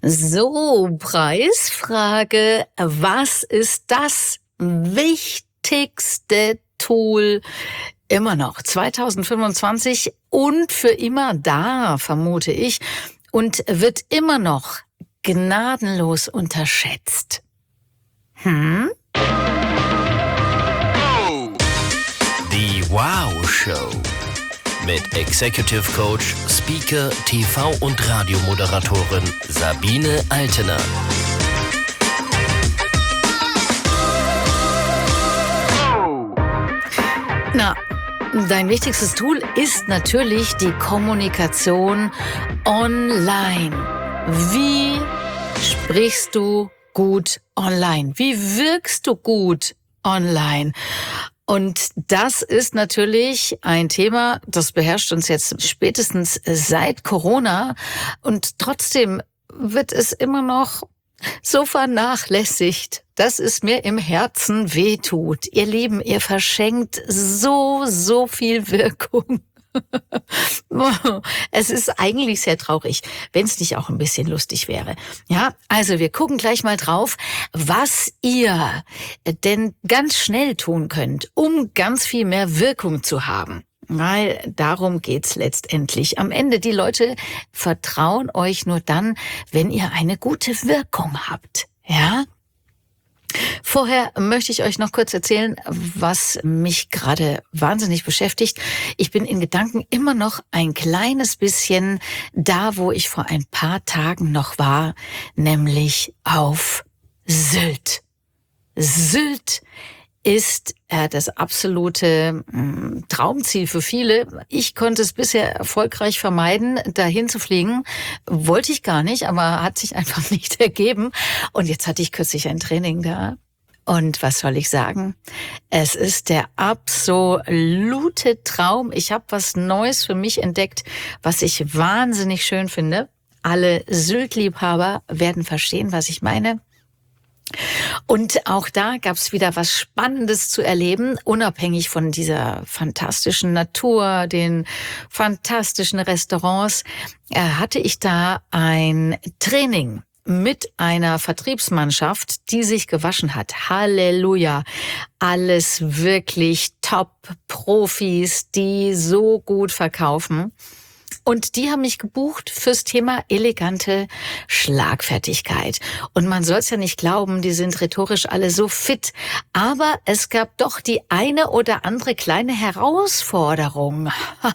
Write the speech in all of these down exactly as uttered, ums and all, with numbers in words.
So, Preisfrage. Was ist das wichtigste Tool immer noch zwanzig fünfundzwanzig und für immer da, vermute ich, und wird immer noch gnadenlos unterschätzt? Hm? Die Wow Show mit Executive Coach, Speaker, T V- und Radiomoderatorin Sabine Altener. Na, dein wichtigstes Tool ist natürlich die Kommunikation online. Wie sprichst du gut online? Wie wirkst du gut online? Und das ist natürlich ein Thema, das beherrscht uns jetzt spätestens seit Corona. Und trotzdem wird es immer noch so vernachlässigt, dass es mir im Herzen wehtut. Ihr Lieben, ihr verschenkt so, so viel Wirkung. Es ist eigentlich sehr traurig, wenn es nicht auch ein bisschen lustig wäre. Ja, also wir gucken gleich mal drauf, was ihr denn ganz schnell tun könnt, um ganz viel mehr Wirkung zu haben. Weil darum geht's letztendlich. Am Ende, die Leute vertrauen euch nur dann, wenn ihr eine gute Wirkung habt. Ja? Vorher möchte ich euch noch kurz erzählen, was mich gerade wahnsinnig beschäftigt. Ich bin in Gedanken immer noch ein kleines bisschen da, wo ich vor ein paar Tagen noch war, nämlich auf Sylt. Sylt ist äh, das absolute mh, Traumziel für viele. Ich konnte es bisher erfolgreich vermeiden, dahin zu fliegen. Wollte ich gar nicht, aber hat sich einfach nicht ergeben. Und jetzt hatte ich kürzlich ein Training da. Und was soll ich sagen? Es ist der absolute Traum. Ich habe was Neues für mich entdeckt, was ich wahnsinnig schön finde. Alle Sylt-Liebhaber werden verstehen, was ich meine. Und auch da gab's wieder was Spannendes zu erleben, unabhängig von dieser fantastischen Natur, den fantastischen Restaurants, äh, hatte ich da ein Training mit einer Vertriebsmannschaft, die sich gewaschen hat. Halleluja! Alles wirklich Top-Profis, die so gut verkaufen. Und die haben mich gebucht fürs Thema elegante Schlagfertigkeit. Und man soll es ja nicht glauben, die sind rhetorisch alle so fit. Aber es gab doch die eine oder andere kleine Herausforderung,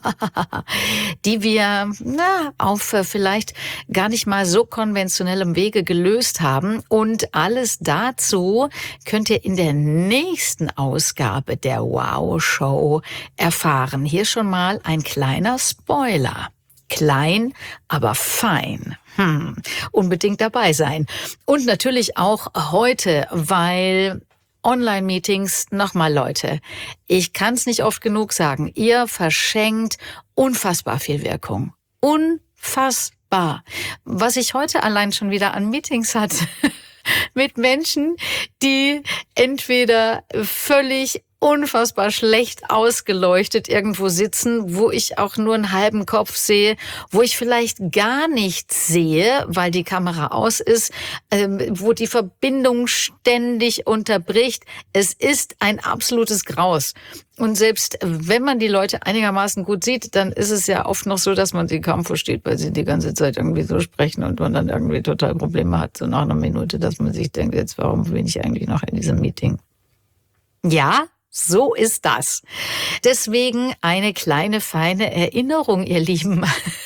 die wir na, auf vielleicht gar nicht mal so konventionellem Wege gelöst haben. Und alles dazu könnt ihr in der nächsten Ausgabe der Wow Show erfahren. Hier schon mal ein kleiner Spoiler. Klein, aber fein. Hm. Unbedingt dabei sein. Und natürlich auch heute, weil Online-Meetings, nochmal Leute, ich kann es nicht oft genug sagen, ihr verschenkt unfassbar viel Wirkung. Unfassbar. Was ich heute allein schon wieder an Meetings hatte mit Menschen, die entweder völlig unfassbar schlecht ausgeleuchtet irgendwo sitzen, wo ich auch nur einen halben Kopf sehe, wo ich vielleicht gar nichts sehe, weil die Kamera aus ist, ähm, wo die Verbindung ständig unterbricht. Es ist ein absolutes Graus. Und selbst wenn man die Leute einigermaßen gut sieht, dann ist es ja oft noch so, dass man sie kaum versteht, weil sie die ganze Zeit irgendwie so sprechen und man dann irgendwie total Probleme hat, so nach einer Minute, dass man sich denkt, jetzt warum bin ich eigentlich noch in diesem Meeting? Ja, so ist das. Deswegen eine kleine, feine Erinnerung, ihr Lieben.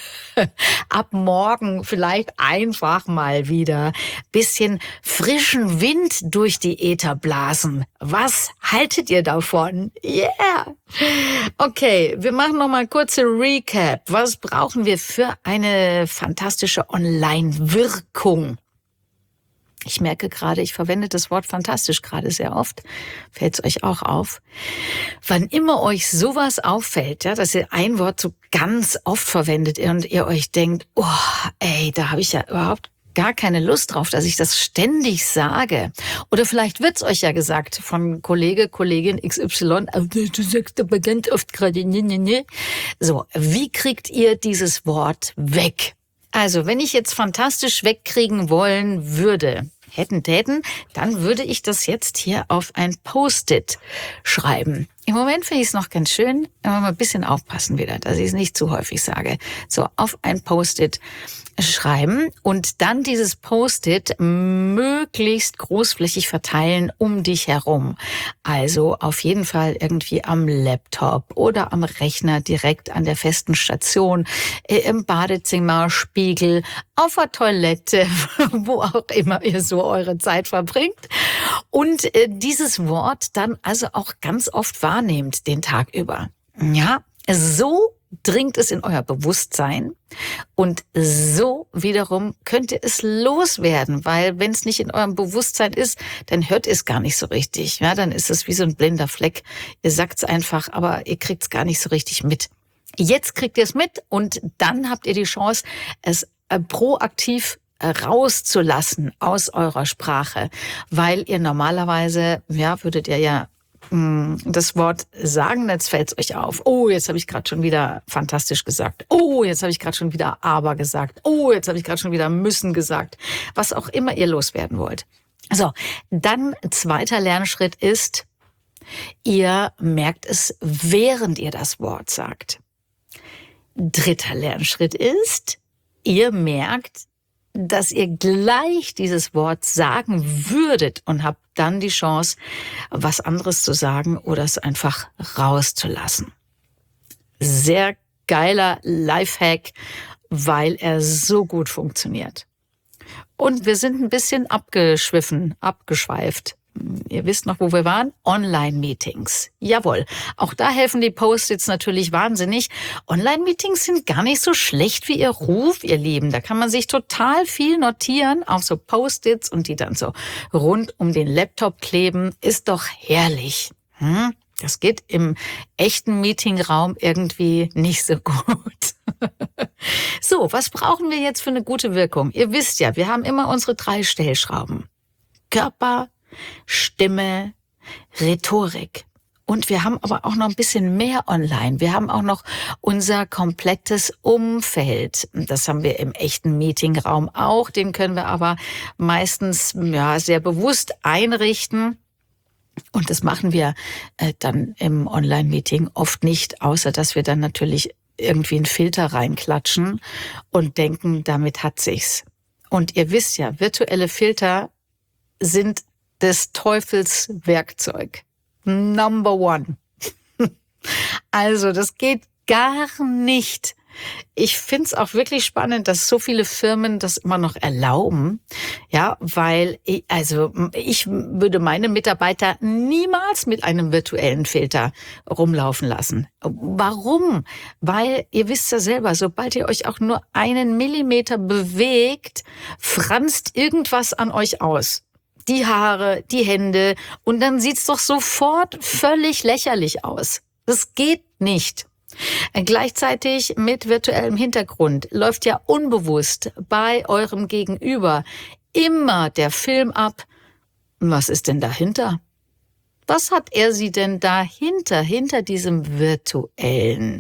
Ab morgen vielleicht einfach mal wieder bisschen frischen Wind durch die Äther blasen. Was haltet ihr davon? Yeah! Okay, wir machen noch mal kurze Recap. Was brauchen wir für eine fantastische Online-Wirkung? Ich merke gerade, ich verwende das Wort fantastisch gerade sehr oft. Fällt es euch auch auf? Wann immer euch sowas auffällt, ja, dass ihr ein Wort so ganz oft verwendet und ihr euch denkt, oh, ey, da habe ich ja überhaupt gar keine Lust drauf, dass ich das ständig sage. Oder vielleicht wird's euch ja gesagt von Kollege, Kollegin X Y, du sagst aber ganz oft gerade, ne, ne, ne. So, wie kriegt ihr dieses Wort weg? Also, wenn ich jetzt fantastisch wegkriegen wollen würde, hätten, täten, dann würde ich das jetzt hier auf ein Post-it schreiben. Im Moment finde ich es noch ganz schön, aber mal ein bisschen aufpassen wieder, dass ich es nicht zu häufig sage. So, auf ein Post-it schreiben und dann dieses Post-it möglichst großflächig verteilen um dich herum. Also auf jeden Fall irgendwie am Laptop oder am Rechner direkt an der festen Station, im Badezimmer, Spiegel, auf der Toilette, wo auch immer ihr so eure Zeit verbringt. Und dieses Wort dann also auch ganz oft wahrnehmt den Tag über. Ja, so dringt es in euer Bewusstsein und so wiederum könnt ihr es loswerden, weil wenn es nicht in eurem Bewusstsein ist, dann hört ihr es gar nicht so richtig. Ja, dann ist es wie so ein blinder Fleck. Ihr sagt es einfach, aber ihr kriegt es gar nicht so richtig mit. Jetzt kriegt ihr es mit und dann habt ihr die Chance, es proaktiv rauszulassen aus eurer Sprache, weil ihr normalerweise, ja, würdet ihr ja das Wort sagen, jetzt fällt es euch auf. Oh, jetzt habe ich gerade schon wieder fantastisch gesagt. Oh, jetzt habe ich gerade schon wieder aber gesagt. Oh, jetzt habe ich gerade schon wieder müssen gesagt. Was auch immer ihr loswerden wollt. So, dann zweiter Lernschritt ist, ihr merkt es, während ihr das Wort sagt. Dritter Lernschritt ist, ihr merkt, dass ihr gleich dieses Wort sagen würdet und habt dann die Chance, was anderes zu sagen oder es einfach rauszulassen. Sehr geiler Lifehack, weil er so gut funktioniert. Und wir sind ein bisschen abgeschwiffen, abgeschweift. Ihr wisst noch, wo wir waren? Online-Meetings. Jawohl. Auch da helfen die Post-its natürlich wahnsinnig. Online-Meetings sind gar nicht so schlecht wie ihr Ruf, ihr Lieben. Da kann man sich total viel notieren auf so Post-its und die dann so rund um den Laptop kleben. Ist doch herrlich. Hm? Das geht im echten Meetingraum irgendwie nicht so gut. So, was brauchen wir jetzt für eine gute Wirkung? Ihr wisst ja, wir haben immer unsere drei Stellschrauben. Körper, Stimme, Rhetorik. Und wir haben aber auch noch ein bisschen mehr online. Wir haben auch noch unser komplettes Umfeld. Das haben wir im echten Meetingraum auch. Den können wir aber meistens ja sehr bewusst einrichten. Und das machen wir äh, dann im Online-Meeting oft nicht, außer dass wir dann natürlich irgendwie einen Filter reinklatschen und denken, damit hat sich's. Und ihr wisst ja, virtuelle Filter sind des Teufels Werkzeug. Number one. Also, das geht gar nicht. Ich find's auch wirklich spannend, dass so viele Firmen das immer noch erlauben. Ja, weil, ich, also, ich würde meine Mitarbeiter niemals mit einem virtuellen Filter rumlaufen lassen. Warum? Weil, ihr wisst ja selber, sobald ihr euch auch nur einen Millimeter bewegt, franzt irgendwas an euch aus. Die Haare, die Hände und dann sieht's doch sofort völlig lächerlich aus. Das geht nicht. Gleichzeitig mit virtuellem Hintergrund läuft ja unbewusst bei eurem Gegenüber immer der Film ab. Was ist denn dahinter? Was hat er sie denn dahinter, hinter diesem virtuellen?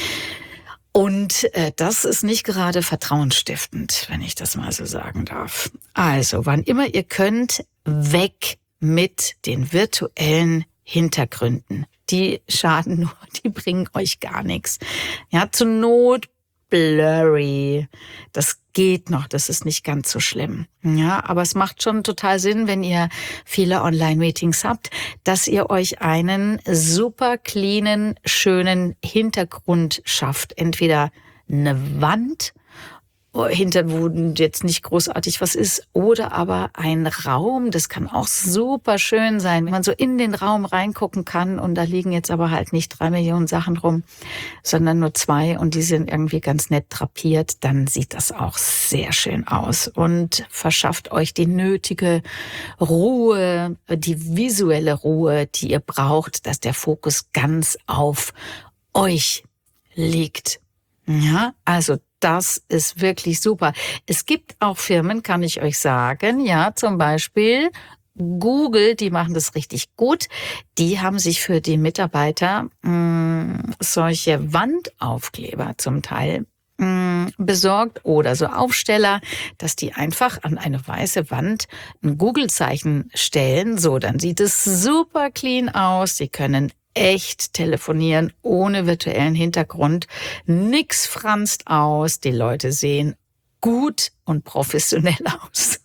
Und äh, das ist nicht gerade vertrauensstiftend, wenn ich das mal so sagen darf. Also, wann immer ihr könnt, weg mit den virtuellen Hintergründen. Die schaden nur, die bringen euch gar nichts. Ja, zur Not blurry. Das geht noch, das ist nicht ganz so schlimm. Ja, aber es macht schon total Sinn, wenn ihr viele Online-Meetings habt, dass ihr euch einen super cleanen, schönen Hintergrund schafft. Entweder eine Wand, hinter wo jetzt nicht großartig was ist, oder aber ein Raum, das kann auch super schön sein, wenn man so in den Raum reingucken kann und da liegen jetzt aber halt nicht drei Millionen Sachen rum, sondern nur zwei und die sind irgendwie ganz nett drapiert, dann sieht das auch sehr schön aus und verschafft euch die nötige Ruhe, die visuelle Ruhe, die ihr braucht, dass der Fokus ganz auf euch liegt. Ja, also das ist wirklich super. Es gibt auch Firmen, kann ich euch sagen, ja, zum Beispiel Google, die machen das richtig gut. Die haben sich für die Mitarbeiter mh, solche Wandaufkleber zum Teil mh, besorgt oder so Aufsteller, dass die einfach an eine weiße Wand ein Google-Zeichen stellen. So, dann sieht es super clean aus. Sie können echt telefonieren ohne virtuellen Hintergrund. Nix franzt aus. Die Leute sehen gut und professionell aus.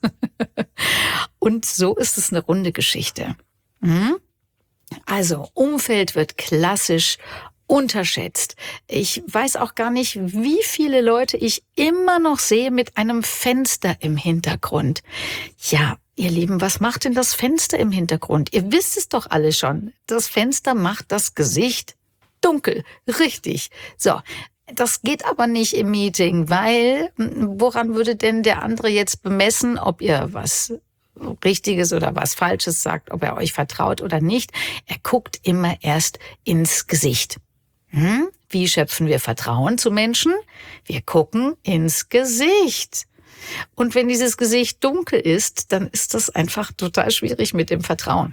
Und so ist es eine runde Geschichte. Hm? Also, Umfeld wird klassisch unterschätzt. Ich weiß auch gar nicht, wie viele Leute ich immer noch sehe mit einem Fenster im Hintergrund. Ja, ihr Lieben, was macht denn das Fenster im Hintergrund? Ihr wisst es doch alle schon. Das Fenster macht das Gesicht dunkel. Richtig. So. Das geht aber nicht im Meeting, weil woran würde denn der andere jetzt bemessen, ob ihr was Richtiges oder was Falsches sagt, ob er euch vertraut oder nicht? Er guckt immer erst ins Gesicht. Hm? Wie schöpfen wir Vertrauen zu Menschen? Wir gucken ins Gesicht. Und wenn dieses Gesicht dunkel ist, dann ist das einfach total schwierig mit dem Vertrauen.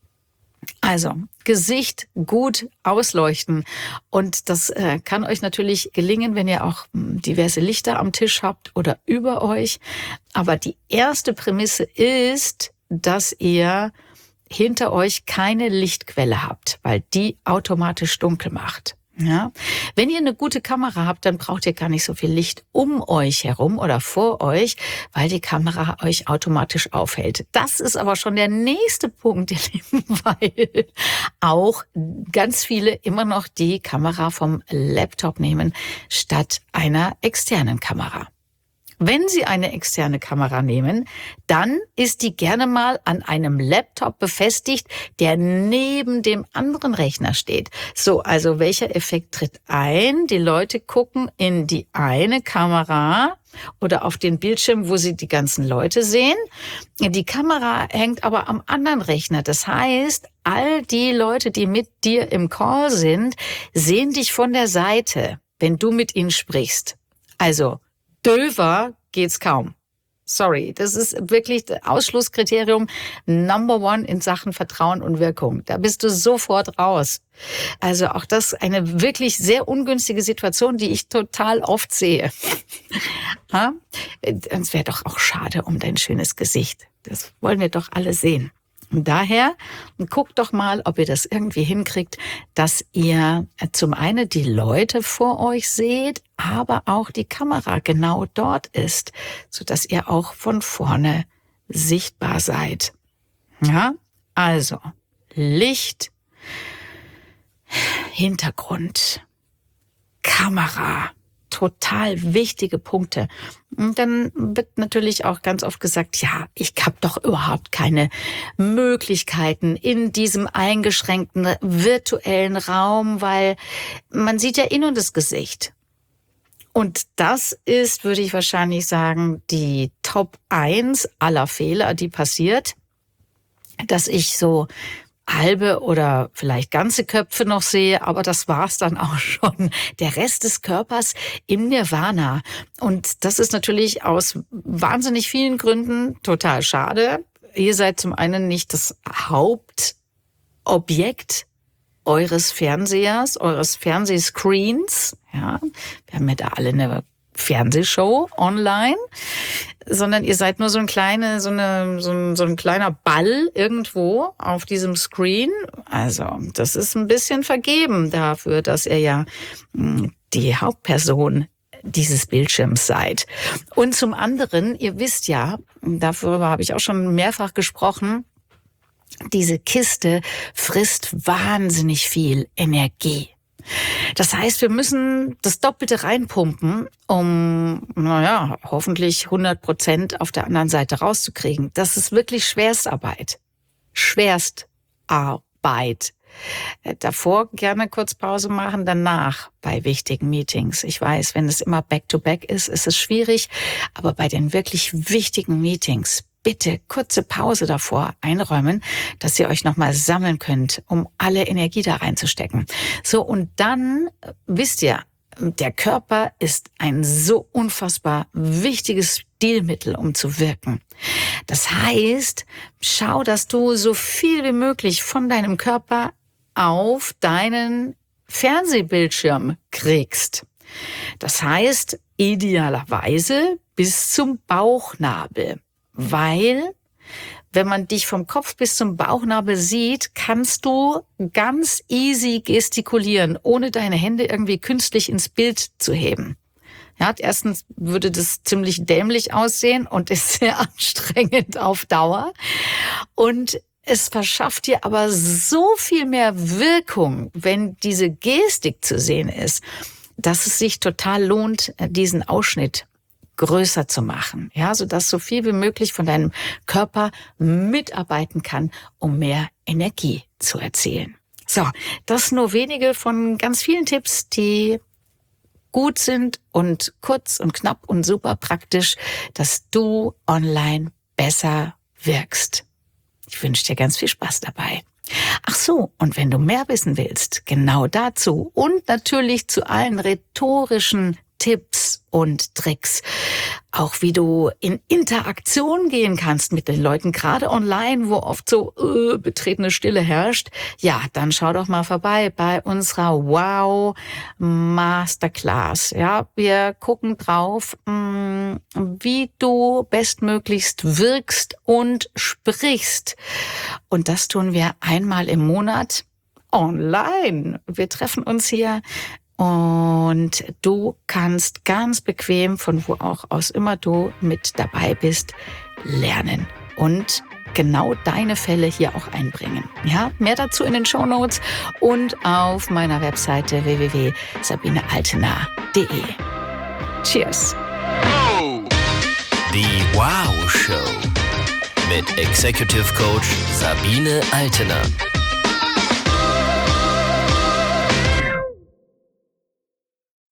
Also, Gesicht gut ausleuchten. Und das äh, kann euch natürlich gelingen, wenn ihr auch mh, diverse Lichter am Tisch habt oder über euch. Aber die erste Prämisse ist, dass ihr hinter euch keine Lichtquelle habt, weil die automatisch dunkel macht. Ja, wenn ihr eine gute Kamera habt, dann braucht ihr gar nicht so viel Licht um euch herum oder vor euch, weil die Kamera euch automatisch aufhält. Das ist aber schon der nächste Punkt, ihr Lieben, weil auch ganz viele immer noch die Kamera vom Laptop nehmen statt einer externen Kamera. Wenn Sie eine externe Kamera nehmen, dann ist die gerne mal an einem Laptop befestigt, der neben dem anderen Rechner steht. So, also welcher Effekt tritt ein? Die Leute gucken in die eine Kamera oder auf den Bildschirm, wo sie die ganzen Leute sehen. Die Kamera hängt aber am anderen Rechner. Das heißt, all die Leute, die mit dir im Call sind, sehen dich von der Seite, wenn du mit ihnen sprichst. Also, döver geht's kaum. Sorry, das ist wirklich das Ausschlusskriterium Number One in Sachen Vertrauen und Wirkung. Da bist du sofort raus. Also auch das eine wirklich sehr ungünstige Situation, die ich total oft sehe. Es wäre doch auch schade um dein schönes Gesicht. Das wollen wir doch alle sehen. Und daher guckt doch mal, ob ihr das irgendwie hinkriegt, dass ihr zum einen die Leute vor euch seht, aber auch die Kamera genau dort ist, sodass ihr auch von vorne sichtbar seid. Ja, also Licht, Hintergrund, Kamera. Total wichtige Punkte. Und dann wird natürlich auch ganz oft gesagt, ja, ich habe doch überhaupt keine Möglichkeiten in diesem eingeschränkten virtuellen Raum, weil man sieht ja eh nur das Gesicht. Und das ist, würde ich wahrscheinlich sagen, die Top eins aller Fehler, die passiert, dass ich so halbe oder vielleicht ganze Köpfe noch sehe, aber das war's dann auch schon. Der Rest des Körpers im Nirvana. Und das ist natürlich aus wahnsinnig vielen Gründen total schade. Ihr seid zum einen nicht das Hauptobjekt eures Fernsehers, eures Fernsehscreens. Ja, wir haben ja da alle eine Fernsehshow online, sondern ihr seid nur so ein kleine, so eine, so ein, so ein kleiner Ball irgendwo auf diesem Screen. Also, das ist ein bisschen vergeben dafür, dass ihr ja die Hauptperson dieses Bildschirms seid. Und zum anderen, ihr wisst ja, darüber habe ich auch schon mehrfach gesprochen, diese Kiste frisst wahnsinnig viel Energie. Das heißt, wir müssen das Doppelte reinpumpen, um, naja, hoffentlich hundert Prozent auf der anderen Seite rauszukriegen. Das ist wirklich Schwerstarbeit. Schwerstarbeit. Davor gerne kurz Pause machen, danach bei wichtigen Meetings. Ich weiß, wenn es immer back-to-back ist, ist es schwierig, aber bei den wirklich wichtigen Meetings bitte kurze Pause davor einräumen, dass ihr euch nochmal sammeln könnt, um alle Energie da reinzustecken. So, und dann wisst ihr, der Körper ist ein so unfassbar wichtiges Stilmittel, um zu wirken. Das heißt, schau, dass du so viel wie möglich von deinem Körper auf deinen Fernsehbildschirm kriegst. Das heißt, idealerweise bis zum Bauchnabel, weil wenn man dich vom Kopf bis zum Bauchnabel sieht, kannst du ganz easy gestikulieren, ohne deine Hände irgendwie künstlich ins Bild zu heben. Ja, erstens würde das ziemlich dämlich aussehen und ist sehr anstrengend auf Dauer. Und es verschafft dir aber so viel mehr Wirkung, wenn diese Gestik zu sehen ist, dass es sich total lohnt, diesen Ausschnitt größer zu machen, ja, sodass so viel wie möglich von deinem Körper mitarbeiten kann, um mehr Energie zu erzielen. So, das nur wenige von ganz vielen Tipps, die gut sind und kurz und knapp und super praktisch, dass du online besser wirkst. Ich wünsche dir ganz viel Spaß dabei. Ach so, und wenn du mehr wissen willst, genau dazu und natürlich zu allen rhetorischen Tipps und Tricks, auch wie du in Interaktion gehen kannst mit den Leuten, gerade online, wo oft so äh, betretene Stille herrscht, ja, dann schau doch mal vorbei bei unserer Wow Masterclass. Ja, wir gucken drauf, mh, wie du bestmöglichst wirkst und sprichst. Und das tun wir einmal im Monat online. Wir treffen uns hier und du kannst ganz bequem, von wo auch aus immer du mit dabei bist, lernen und genau deine Fälle hier auch einbringen. Ja, mehr dazu in den Shownotes und auf meiner Webseite w w w punkt sabine altena punkt d e. Cheers! Die Wow Show mit Executive Coach Sabine Altena.